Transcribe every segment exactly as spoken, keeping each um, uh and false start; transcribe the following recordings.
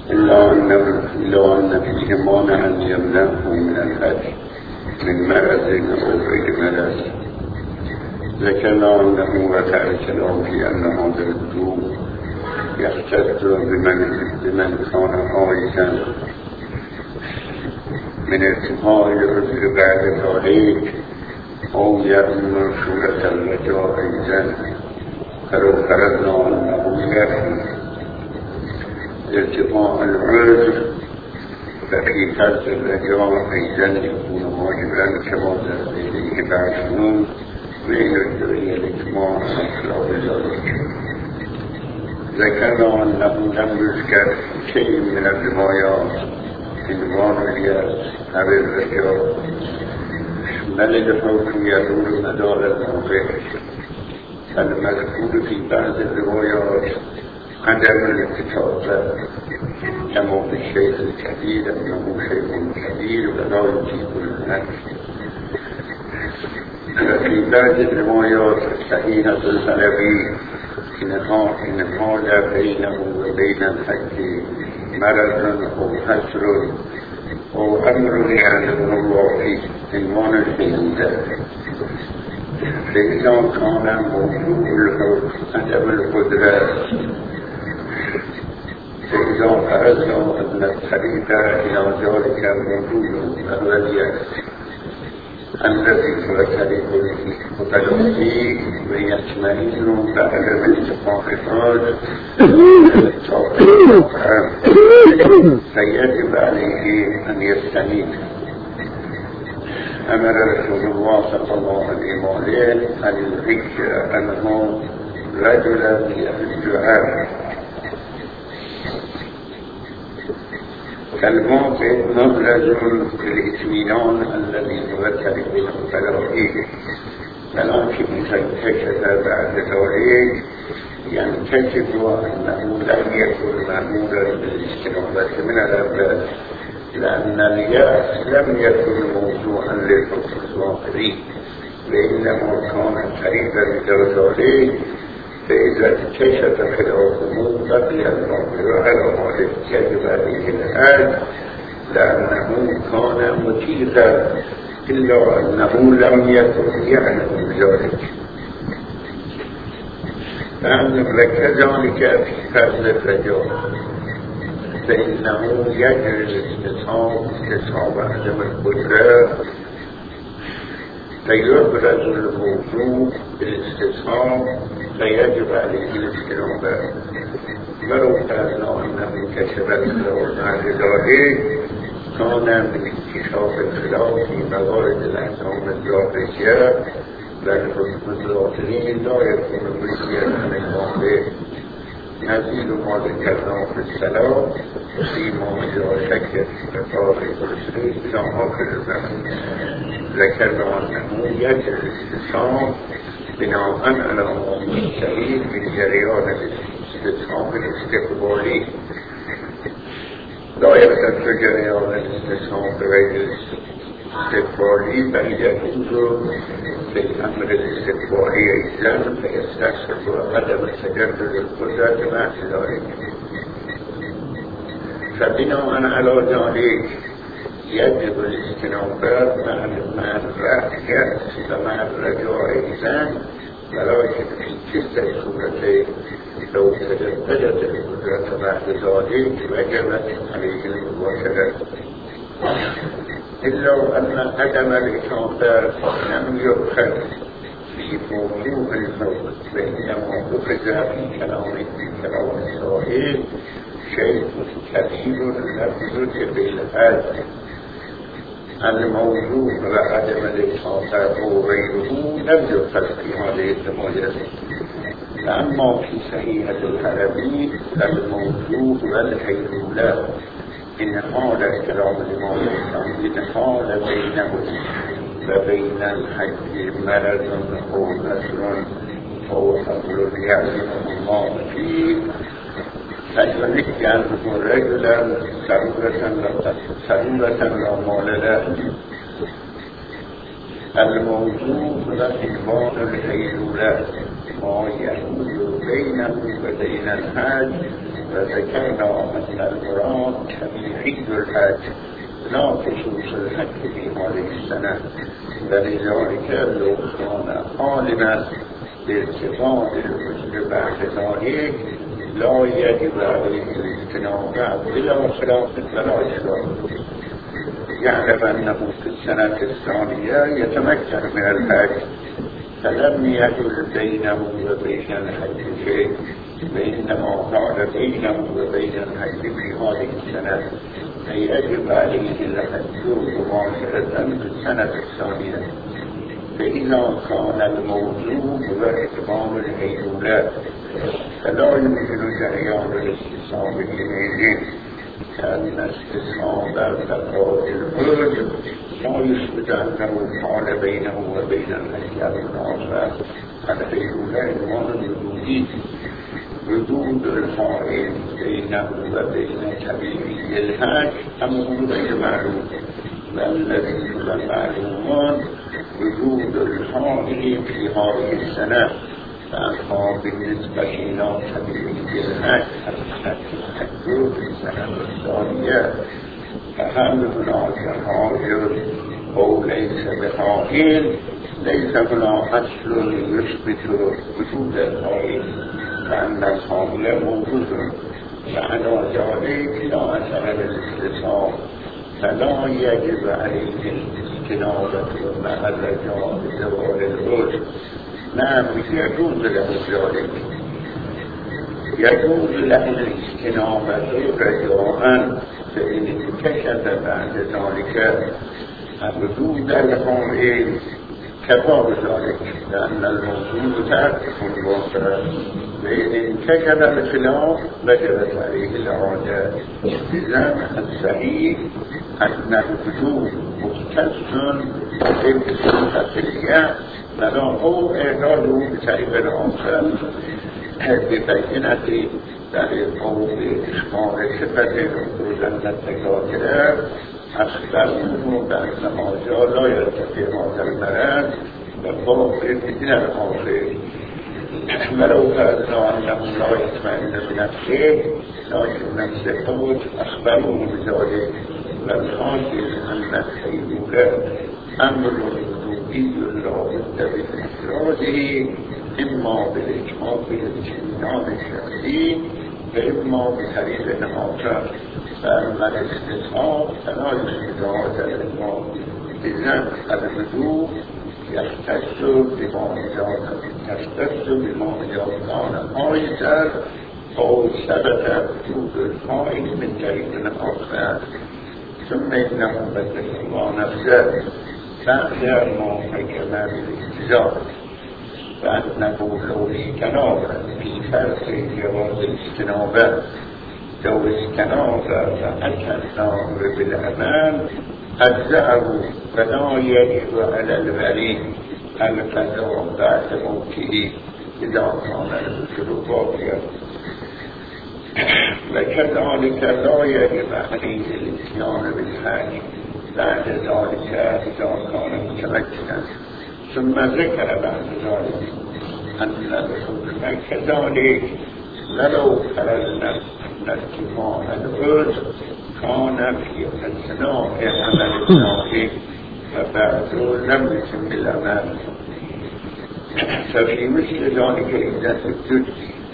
إلا أن فيه مانعا يمنعه من الحج من مرض أو غير مرض. ذكرنا أنه وقع الكلام في أن هذا الوضوء يختص بمن بمن كان عائزا من ارتفاع العذر بعد ذلك أو يأمر صورة الرجاء أيضا، فلو فرضنا أنه يأتي ارتفاع العذر ففي فرض الرجاء أيضا يكون واجبا كما ذكر بعضهم بين الدنيا الإجماع أخلاق ذلك. ذكرنا أنه لم يذكر شيء من الروايات عنوان اليأس أو الرجاء، بل الحكم يدور مدار الموضع. المذكور في بعض الروايات عدم الاتفاق كما في الشيء الكبير أنه شيء كبير ولا يجيب النفس. في بعض الروايات الصحيحة الحلبي إن حال بينه وبين الحج مرض أو حسر أو أمر يعلمه الله فيه عنوان الحدود، فإذا كان موضوع عدم القدرة فإذا فرضنا أن الطريق إلى ذلك موضوع فهو اليأس الذي هو طريق المتلقي ويطمئن بعد الاتفاق الحاج فيجب عليه أن يستنيب. أمر رسول الله صلى الله عليه وسلم أن يذكر أنه رجلا يحج عنه كالموت مبلغ للإطمئنان الذي هو طريق الفلاحي، ولكن كشف بعد ذلك ينكشف أنه لم يكن مأمورا بالاستنابة من الأبد، لأن اليأس لم يكن موضوعا للحكم الظاهري وإنما كان قريبا من ذلك. فإذا كشف خلافه بقي الأمر على ذلك يجب عليه الآن لأنه كان متيزا إلا أنه لم يكن يعلم ذلك. فأعلم لك ذلك في فرض الرجاء فإنه يجري الاستصحاب استصحاب عدم القدرة فيبرز الموضوع بالاستصحاب فيجب عليه الاستنابة. ولو فرضنا أنه كشف الخلاف بعد ذلك كان من اكتشاف الخلاف في موارد الأحكام الظاهرية والحكم الظاهري لا يكون ملكيا عن الواقع. نزيد ما ذكرنا في السلام فيما لا شك في مطابق الرسول إلى آخر الزمن. ذكرنا أنه يجب الاستصحاب بناء على ما مستحيل من جريان الاستصحاب الاستقبالي. لا يختص جريان الاستصحاب بغير الاستقبالي بل يجوز في الأمر الاستقبالي أيضا فيستحسب عدم تجدد القدرة مع ذلك. فبناء على ذلك يجب الاستنابة مع الرأي ومع الرجاء أيضا، ولكن في كلتا الصورتين لو تجددت القدرة بعد ذلك وجبت عليه المباشرة، إلا أن عدم الاستنابة لم يؤخذ في موضوع الموت وإنما أخذ في كلام كلام الصحيح شيء كبير لم بالحد. الموضوع وعدم الاستنابة وغيره لم يؤخذ في هذه الرواية. أما في صحيحة الحلبي الموضوع والحيلولة إن هذا كلام الإمام إن هذا بينه وبين الحج مرض أو نسر أو حبل يعلم الله فيه فإذا أنه رجلا سرورة لا مال له. الموضوع والإمام الحيلولة ما يحول بينه وبين الحج وذكرنا أن المراد تبيعي الحج لا خصوص الحج في هذه السنة، ولذلك لو كان عالما بارتفاع الوزن بعد ذلك لا يجب عليه الاجتناب بلا خلاف ولا إشكال. يعلم أنه في السنة الثانية يتمكن من الحج، فلم يكن بينه وبين الحج شيء، وإنما كان بينه وبين الحج في هذه السنة، فيجب عليه الحج مباشرة في السنة الثانية. فإذا كان الموضوع باعتبار الهيولات فلا يمكن جريان الاستصحاب الحينين، كأن استصحاب التقاضي الحج لا يثبت أنه حال بينه وبين الحج المناسبة. الهيولات إيمان وجودي، وجود الحائل بينه وبين تبيعي الحج أمر غير معلوم، والذي هو معلوم وجود الحائل في هذه السنة، فأنها بالنسبة إلى تبيعي الحج الحج في السنة الثانية، فهل هناك حائل أو ليس بحائل؟ ليس هناك أصل يثبت وجود الحائل، فأن الحائل موجود، فعلى ذلك لا أثر للاستصحاب، فلا يجب عليه الاجتناب مع الرجاء بزوال الوجه. نعم يجوز له ذلك، يجوز له الاجتناب رجاء، فإن انكشف بعد ذلك وجود الحائل كفى بذلك، لأن الموضوع تعرف الواقع، وإن انكشف الخلاف وجبت عليه الإعادة. إذن الصحيح أن الوجود مختص بالصفة ولا هو إعراضه بطريق آخر ببينة ذلك أو بإشمال صفة وجوداً التكاثر أخبرونه بأن هذا لا يرتفع هذا المرض وباقي بدون الآخر، ولو فرضنا أنه لا يطمئن بنفسه لكن نفسه أخبرونه بذلك، والحاصل أن الهيولات أمر وجودي لا بد من إفراده، إما بالإجماع بالاجتناب الشرعي وإما بطريق آخر، فأما الاستصحاب فلا يثبت هذا الإجماع. إذن الوجوب يختص بما يختص بما كان آية أو ثبت وجود الحائل من طريق آخر، ثم إنه بدل الله نفسه بعد ما حكم بالاجتزاء، فأنه لو استناب في فرق جواز الاستنابة، لو استناب فأكلناه بالأمان أجزأه، فلا يجب على الولي القضاء بعد موته إذا كان الوجود باقيا، وكذلك لا يجب عليه الاتيان بالحج بعد ذلك إذا كان متمكنا. ثم ذكر بعد ذلك أن الحكم كذلك ولو فرضنا أن ارتفاع الوجه كان في أثناء عمل الناهي وبعد لم يتم الأمان، ففي مثل ذلك إذا الجد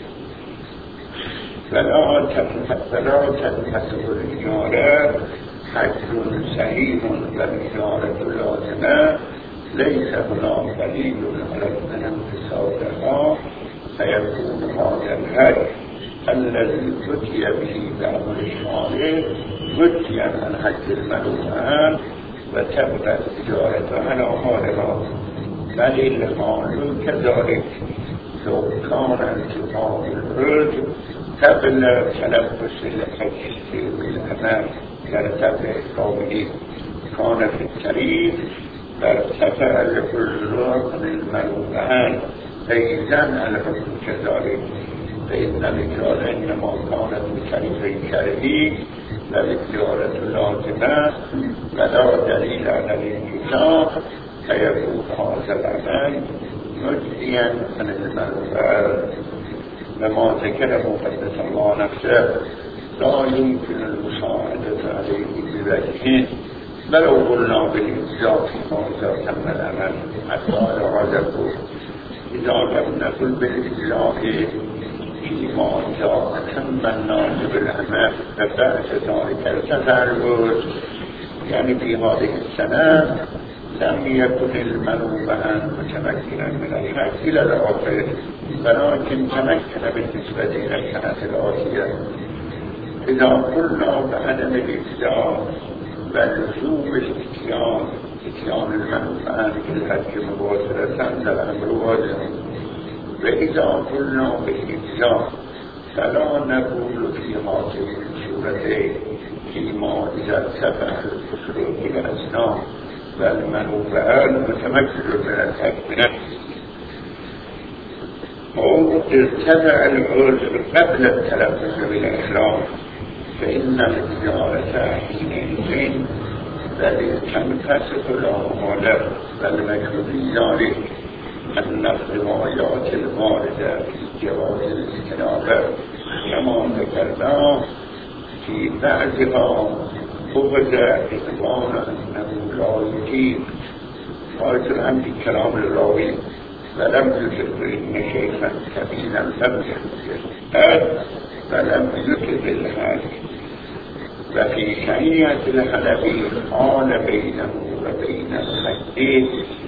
فلا تنحسب الإجارة حج صحيح والإجارة لازمة، ليس هناك دليل على أن انفصالها، فيكون هذا الحج الذي فتي به بعض الشارع فتيا عن حج الملوان، وتبقى الإجارة على حالها، بل الحال كذلك لو كان انتقاء الحج قبل تلبس الحج بالأمان كارتفع قوله كان في الطريق فارتفع الحج عن الملوان، فإذن الحكم كذلك، فإن الإجارة إنما كانت بطريق شرعي والإجارة لازمة ولا دليل على الانتفاع، فيكون هذا العمل مجزيا عن المنفعة. لما ذكر مقدس الله نفسه لا يمكن المساعدة عليه بوجهه ولو قلنا بالإجزاء فيما إذا تم العمل حتى لا رجبه إذا لم نقل بالإجزاء فيما إذا تم الناس بالعمل فبعد ذلك ارتفع الوجه يعني في هذه السنة لم يكن المنوب عنه متمكنا من الحق إلى الآخر ولكن تمكن بالنسبة إلى السنة الآتية. إذا قلنا بعدم الإجزاء ولزوم الاتيان اتيان المنوب عنه بالحق مباشرة للأمر واجب، وإذا قلنا بالإجزاء فلا نقول في هذه الصورتين فيما إذا ارتفع الخسر إلى أسنان والمنوب عنه متمكن من الحق بنفسه أو ارتفع العذر قبل التلفظ بالإحرام فإن الزيارة حينئذ بل تنفسخ الأعمال والمكروه ذلك أن الروايات الواردة في جواز الاستنابة كما ذكرنا في بعضها أخذ إخبار أنه لا يجيب قالت عن كلام الراوي ولم يذكر إن شيخا كبيرا لم يذكر فلم يذكر الحال. وفي شيعة الحلبي قال بينه وبين الحديث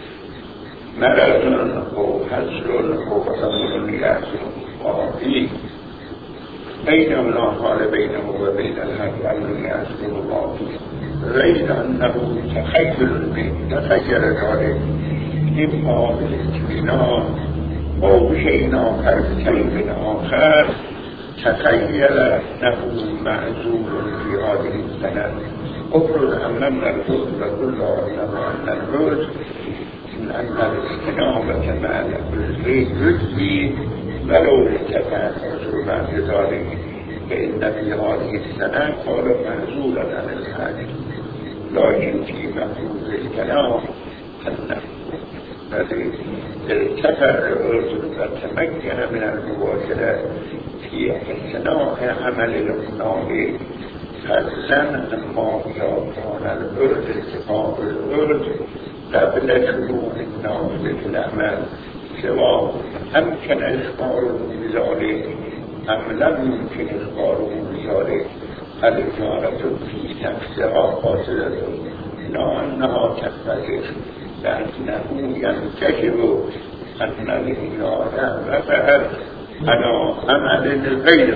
مرض أو حسر أو أمر يحصل وفيه بينما قال بينه وبين الحق أمر يحصل وفيه غير أنه تخيل به تخيل ذلك إما بالاطمئنان أو بشيء آخر بكلم آخر تخيل أنه معزول في هذه السنة أفرض أمامنا الفضل كل أنه أن الرجل أن الاستنابة مع الرجل يجزي ولو ارتفع الرجل بعد ذلك فإن في هذه السنة قال معزولا عن الحاج، لكن في مفروض الكلام أنه الذي ارتفع الرجل وتمكن من المواصلة في أثناء عمل الأمناء فالسنة ما كان الأرض ارتفاع الأرض قبل شروع الناس في الأعمال سواء أمكن إخباره بذلك أم لم يمكن إخباره بذلك الإجارة في نفسها قاصدة لا أنها تنفذ لأنه ينتشر أن الإجارة رفعت على عمل غير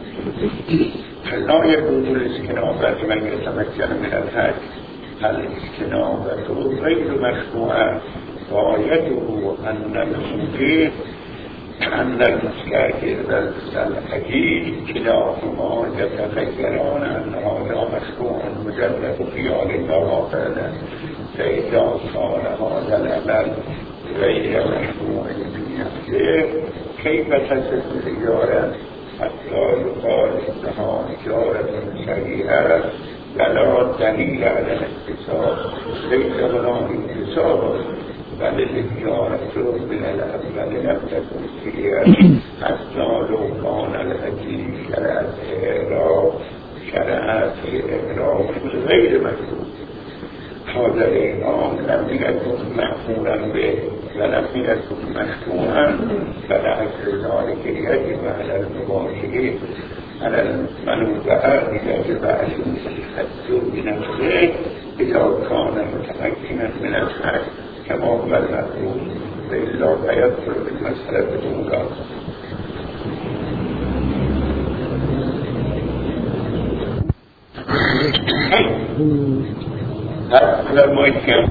فلا يجوز الاستنابة من يتمكن من الحج. الاستنابة غير مشروعة غايته أن المسلمين أن المستاجر والحجيج كلاهما يتخيلون أن هذا مشروع مجرد خيال البواطل، فإذا صار هذا العمل غير مشروع في نفسه كيف تصف الإجارة حتى يقال إنها إجارة صحيحة ولا دليل على الاكتساب، ليس هناك اكتساب بل الإجارة من الأول لم تكن فيها حتى لو كان الحديث شرعت إعراب شرعت إعراب غير مشروع. هذا الإعراب لم يكن معقولا به ولم يكن مشروعا، فلعكس ذلك يجب على المباشرين على المنوبات يجب عليهم الحد بنفسه إذا كان متمكنا من الحج كما هو المفروض، وإلا فيدخل بالمسألة الأولى. هذا ما يتكلم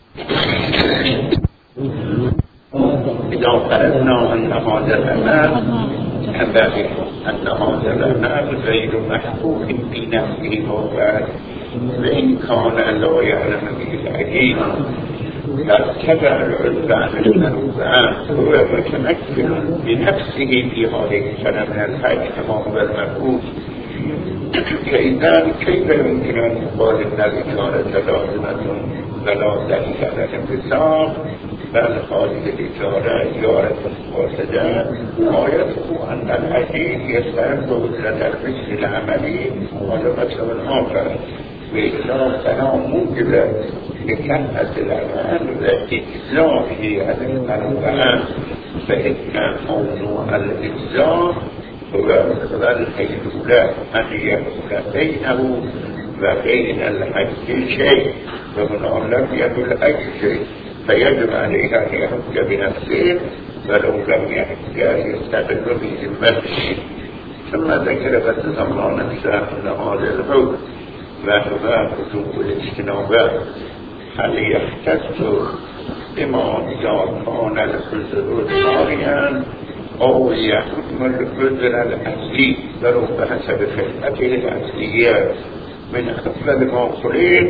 إذا قلنا أن هذا الأمر كذلك أن هذا الأمر غير محفوظ في نفسه وبعد، وإن كان لا يعلم به العجين ارتفع العلم عن المنوبات هو متمكن بنفسه في هذه السنة من الحج كما هو المفروض، فإذا كيف يمكن أن يقال إن الإشارة لازمة ولا دليل على الانفصام بل خالد الإشارة إشارة فاسدة غايته أن الحديث يستعد قدرة الفكر العملي على مثل آخر وإطلاق تنام موجبة لكثرة الأعمال وإطلاقه على الأربعة فإن موضوع الإجزاء هو مقدار الأولى أن يكون بينه وبين الحج شيء ومن لم يكن أي شيء فيجب عليه أن يحج بنفسه ولو لم يحج يستقل بذمته. ثم ذكر فتضمن نفسه أن هذا الحكم وهو وجوب الاجتنابات هل يختص بما إذا كان الحزر طارئا أو يحكم الحزر الأصلي ولو بحسب خلقته الأصلية. من أفضل ما خلق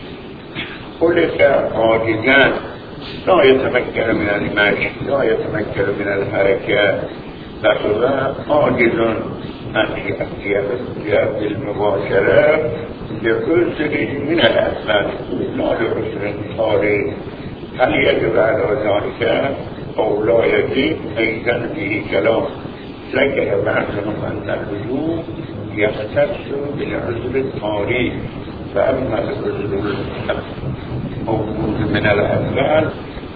خلق عاجزا لا يتمكن من المشي لا يتمكن من الحركة فهو عاجز أن يأتي بالمباشرة لعذر من الأسباب لا لعذر طارئ. هل يجب على ذلك أو لا يجب؟ أيضا به كلام. ذكر بعضهم أن الوجوب يختص بالعذر الطارئ فأما العذر الموجود من الأسباب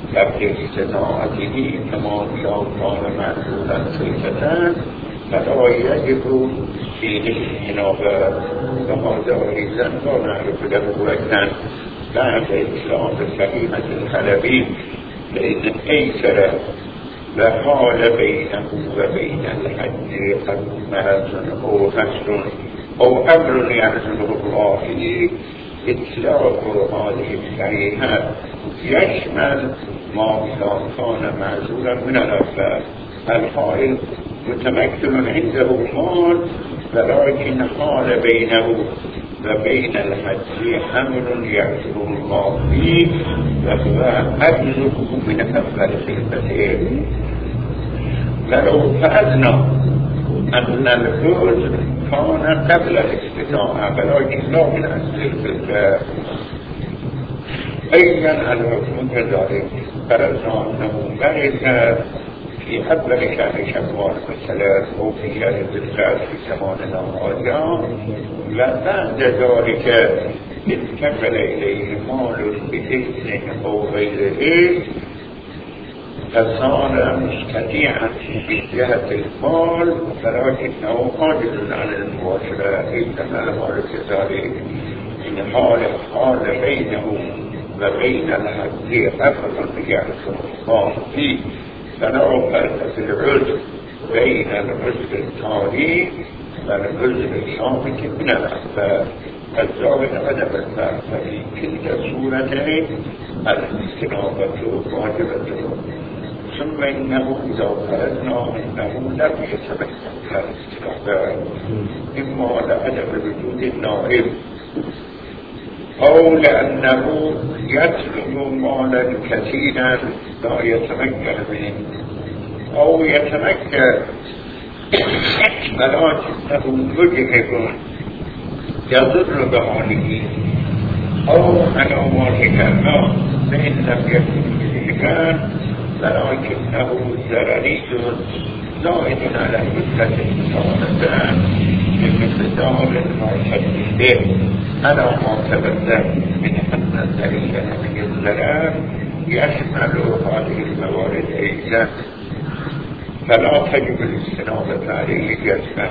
فباستطاعته كما لو كان معذورا صفة فلا يجب فيه الاجتناب. وهذا أيضا لا نعرف له وجها بعد إسلام الكلمة الحلبي فإن أيسر وحال بينه وبين الحج قد مهزن أو حسن أو أمر يحسنه الله فيه. إطلاق هذه الكلمات يشمل ما كان معذورا من الأسباب. الحائل متمكن عنده المال ولكن حال بينه وبين الحج أمر يعذر الله فيه وهو أجزه من أفضل صفته. ولو فرضنا أن الحج كان قبل الاستطاعة ولكن لا من أصل الفقه أيضا الحكم كذلك. فرضنا أنه برز في أول شهر شوال مثلا أو في شهر ذي في ثمان أيام وبعد ذلك انتقل إليه مال بإذن أو غيره فصار مستطيعا في جهة المال ولكنه عاجز عن المباشرة. إنما المال كذلك إن حال حال بينه وبين الحج أفضل يحصل الله فيه. فلا فرق في العذر بين العذر الطارئ والعذر الصامت من الأسباب. الظاهر عدم الفرق في كلتا الصورتين الاستنابة واجبة. ثم إنه إذا فرضنا أنه لم يتمكن الاستنابة إما لعدم وجود النائب أو لأنه يطلب مالا كثيرا لا يتمكن منه أو يتمكن ولكنه مجهد يضر بحاله أو على ما ذكرنا فإن لم يكن مجهدا ولكنه ضرري زائد على مدة الصالحة بمقدار ما به على ما تبدأ من أن الدليل من الضرر يشمل هذه الموارد أيضا فلا تجب الاستنابة عليه جزما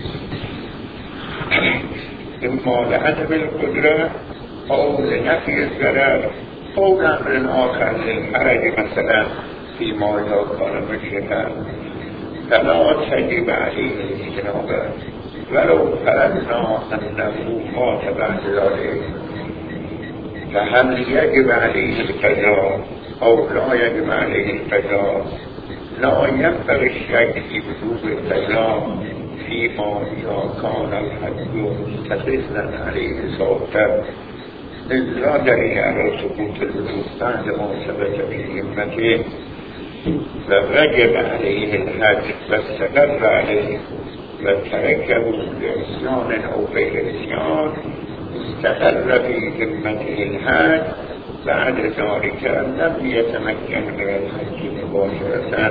إما لعدم القدرة أو لنفي الضرر أو لأمر آخر للحرج مثلا فيما إذا كان مشركا فلا تجب عليه الاستنابة. ولو فرضنا أنه مات بعد ذلك فهل يجب عليه القضاء أو لا يجب عليه القضاء؟ لا ينبغي الشك في وجوب القضاء فيما إذا كان الحج مستقلا عليه صوتا إذ لا دليل على سقوط الوجوب بعد ما ثبت في ذمته فوجب عليه الحج واستقر عليه و ترکه لعصیان او غیر عصیان استقر فی ذمته الحج بعد ذلك لم يتمكن من الحج مباشرة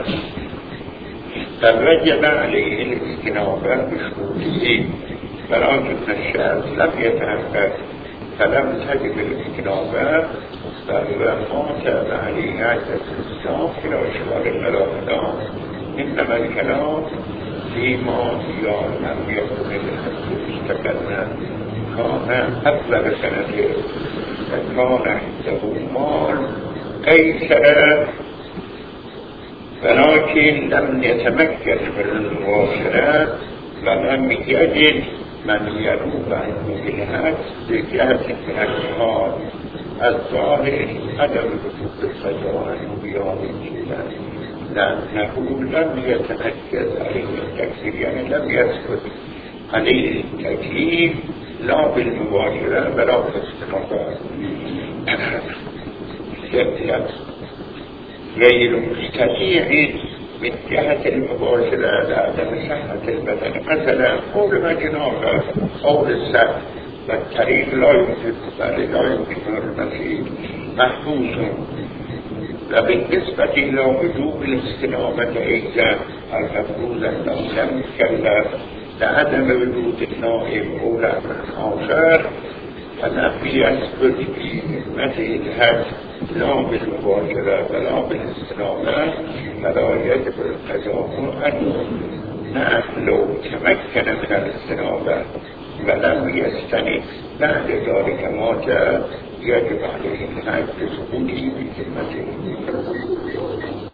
فوجب عليه الاجتناب بشروطه ولكن الشرط لم يتحقق فلم تجب الاجتناب فهو مات عليه عدة الإسلام في أشهر الملاحظة إنما الكلام فيما يا لم يكن الحج مستقرا كان أول سنة فكان عنده مال أيسر ولكن لم يتمكن من المباشرة ولم يجد من يروب عنه بالحج لجهة من الأشهار الظاهر عدم وجود القضاء عنه بيوم الجنة لأنه لم يتمكن عليه التكفير يعني لم يثبت عليه التكفير لا بالمباشرة ولا بالاستقرار غير مستطيع من جهة المباشرة لعدم صحة البدن مثلا قول ما جنابه قول السهل والطريق لا يمكن بل لا يمكن المسيح محفوظ وبالنسبة إلى وجوب الاستنامة أيضا المفروض أنه لم يكلف لعدم وجود النائب أو الآخر فلم يثبت في مثل الحج لا بالمباشرة ولا بالاستنامة فلا يجب القضاء عنه نعم لو تمكن من الاستنامة ولم يستند بعد ذلك مات يجب عليه الحج بسقوطه بذمته